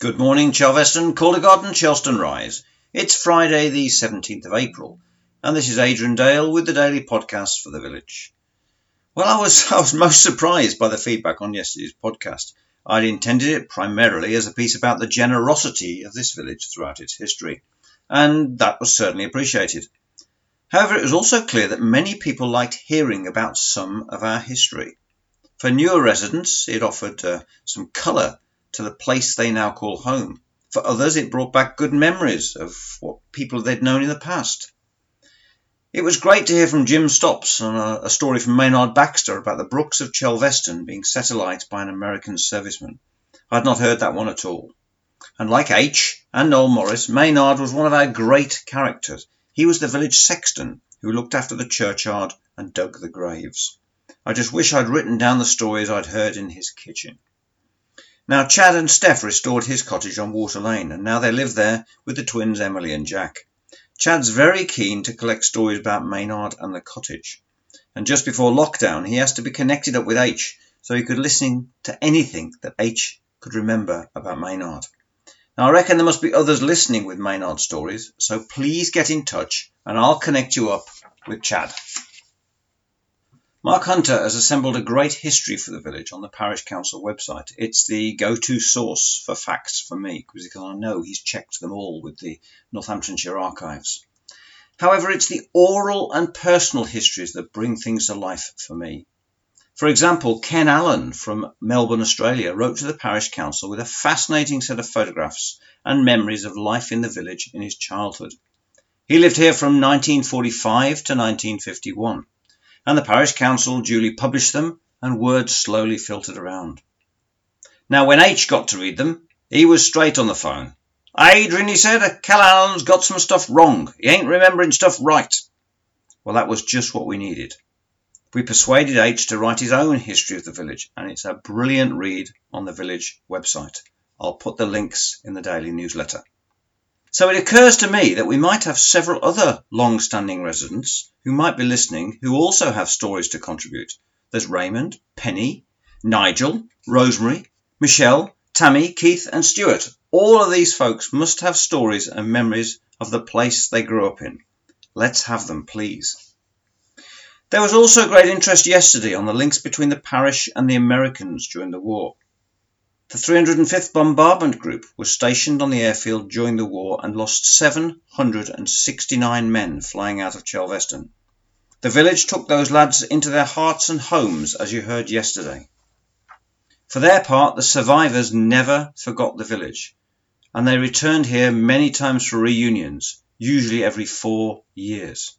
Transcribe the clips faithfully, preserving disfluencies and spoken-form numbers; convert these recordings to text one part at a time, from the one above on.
Good morning, Chalveston, Caldergarden, Chelston Rise. It's Friday the seventeenth of April, and this is Adrian Dale with the daily podcast for the village. Well, I was I was most surprised by the feedback on yesterday's podcast. I'd intended it primarily as a piece about the generosity of this village throughout its history, and that was certainly appreciated. However, it was also clear that many people liked hearing about some of our history. For newer residents, it offered uh, some colour to the place they now call home. For others, it brought back good memories of what people they'd known in the past. It was great to hear from Jim Stops on a, a story from Maynard Baxter about the Brooks of Chalveston being set alight by an American serviceman. I'd not heard that one at all. And like H and Noel Morris, Maynard was one of our great characters. He was the village sexton who looked after the churchyard and dug the graves. I just wish I'd written down the stories I'd heard in his kitchen. Now, Chad and Steph restored his cottage on Water Lane, and now they live there with the twins Emily and Jack. Chad's very keen to collect stories about Maynard and the cottage. And just before lockdown, he has to be connected up with H, so he could listen to anything that H could remember about Maynard. Now, I reckon there must be others listening with Maynard stories, so please get in touch, and I'll connect you up with Chad. Mark Hunter has assembled a great history for the village on the parish council website. It's the go-to source for facts for me, because I know he's checked them all with the Northamptonshire archives. However, it's the oral and personal histories that bring things to life for me. For example, Ken Allen from Melbourne, Australia, wrote to the parish council with a fascinating set of photographs and memories of life in the village in his childhood. He lived here from nineteen forty-five to nineteen fifty-one. And the parish council duly published them, and word slowly filtered around. Now, when H got to read them, he was straight on the phone. "Adrian," he said, "Cal Allen's got some stuff wrong. He ain't remembering stuff right." Well, that was just what we needed. We persuaded H to write his own history of the village, and it's a brilliant read on the village website. I'll put the links in the daily newsletter. So it occurs to me that we might have several other long-standing residents who might be listening who also have stories to contribute. There's Raymond, Penny, Nigel, Rosemary, Michelle, Tammy, Keith and Stuart. All of these folks must have stories and memories of the place they grew up in. Let's have them, please. There was also great interest yesterday on the links between the parish and the Americans during the war. The three hundred fifth Bombardment Group was stationed on the airfield during the war and lost seven hundred sixty-nine men flying out of Chalveston. The village took those lads into their hearts and homes, as you heard yesterday. For their part, the survivors never forgot the village, and they returned here many times for reunions, usually every four years.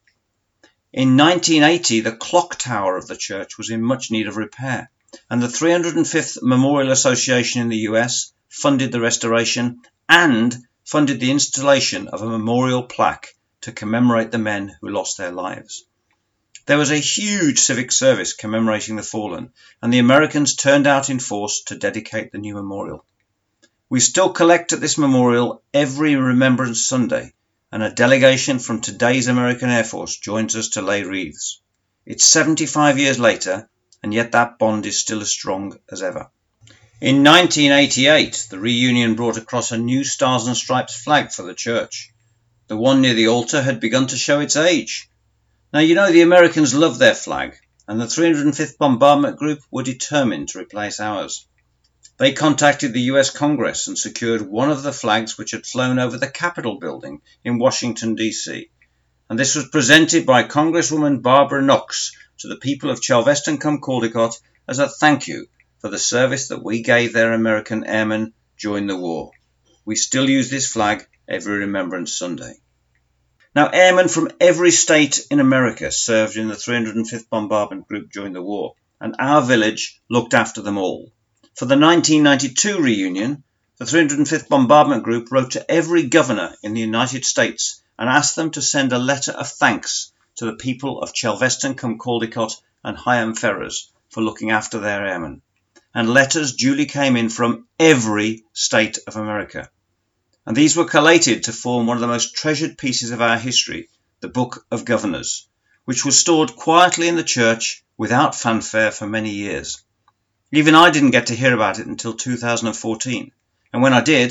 In nineteen eighty, the clock tower of the church was in much need of repair, and the three hundred fifth Memorial Association in the U S funded the restoration and funded the installation of a memorial plaque to commemorate the men who lost their lives. There was a huge civic service commemorating the fallen, and the Americans turned out in force to dedicate the new memorial. We still collect at this memorial every Remembrance Sunday, and a delegation from today's American Air Force joins us to lay wreaths. It's seventy-five years later, and yet that bond is still as strong as ever. In nineteen eighty-eight, the reunion brought across a new Stars and Stripes flag for the church. The one near the altar had begun to show its age. Now, you know the Americans love their flag, and the three hundred fifth Bombardment Group were determined to replace ours. They contacted the U S Congress and secured one of the flags which had flown over the Capitol building in Washington, D C, and this was presented by Congresswoman Barbara Knox to the people of Chalveston-cum-Caldicot as a thank you for the service that we gave their American airmen during the war. We still use this flag every Remembrance Sunday. Now, airmen from every state in America served in the three hundred fifth Bombardment Group during the war, and our village looked after them all. For the nineteen ninety-two reunion, the three hundred fifth Bombardment Group wrote to every governor in the United States and asked them to send a letter of thanks to the people of Chalveston-cum-Caldicot and Higham Ferrers for looking after their airmen. And letters duly came in from every state of America. And these were collated to form one of the most treasured pieces of our history, the Book of Governors, which was stored quietly in the church without fanfare for many years. Even I didn't get to hear about it until two thousand fourteen, and when I did,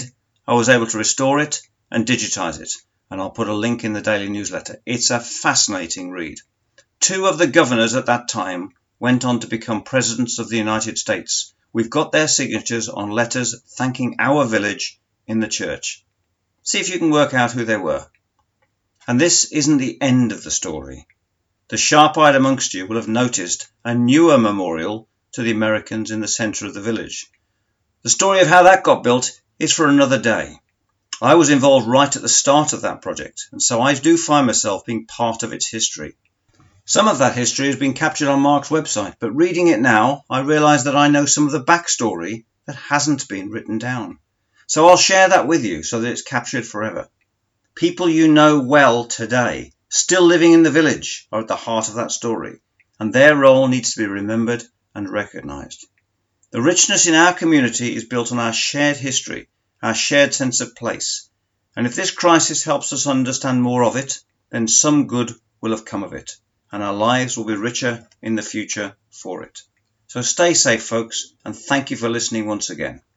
I was able to restore it and digitize it, and I'll put a link in the daily newsletter. It's a fascinating read. Two of the governors at that time went on to become presidents of the United States. We've got their signatures on letters thanking our village in the church. See if you can work out who they were. And this isn't the end of the story. The sharp-eyed amongst you will have noticed a newer memorial to the Americans in the centre of the village. The story of how that got built is for another day. I was involved right at the start of that project, and so I do find myself being part of its history. Some of that history has been captured on Mark's website, but reading it now, I realise that I know some of the backstory that hasn't been written down. So I'll share that with you so that it's captured forever. People you know well today, still living in the village, are at the heart of that story, and their role needs to be remembered and recognised. The richness in our community is built on our shared history, our shared sense of place, and if this crisis helps us understand more of it, then some good will have come of it, and our lives will be richer in the future for it. So stay safe, folks, and thank you for listening once again.